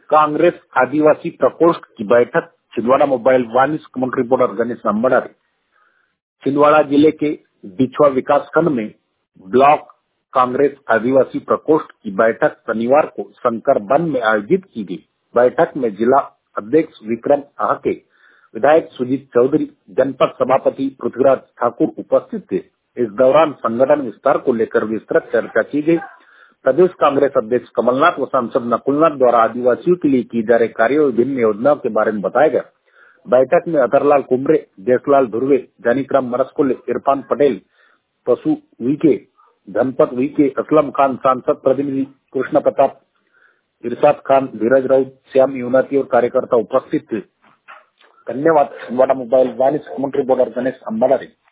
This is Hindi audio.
कांग्रेस आदिवासी प्रकोष्ठ की बैठक Chhindwara mobile Vaani commentary reporter Ganesh Nambadari. Chhindwara जिले के बिछवा विकास खंड में ब्लॉक कांग्रेस आदिवासी प्रकोष्ठ की बैठक शनिवार को शंकर वन में आयोजित की गई। बैठक में जिला अध्यक्ष विक्रम आहके, विधायक सुजीत चौधरी, जनपद सभापति पृथ्वीराज ठाकुर उपस्थित थे। इस दौरान संगठन विस्तार को लेकर विस्तृत चर्चा की गई। प्रदेश कांग्रेस अध्यक्ष कमलनाथ व सांसद नकुलनाथ द्वारा आदिवासियों के लिए की जा रहे कार्यों और विभिन्न योजनाओं के बारे में बताया गया। बैठक में अतरलाल कुमरे, जयसलाल धुर्वे, जानिकराम मरसकोले, इरफान पटेल, पशु वीके, धनपत वीके, असलम खान, सांसद प्रतिनिधि कृष्ण प्रताप, इरशाद खान, धीरज राउत, श्याम यूनाती और कार्यकर्ता उपस्थित थे। धन्यवाद। Chhindwara mobile Vaani commentary reporter Ganesh नंबड़ारी।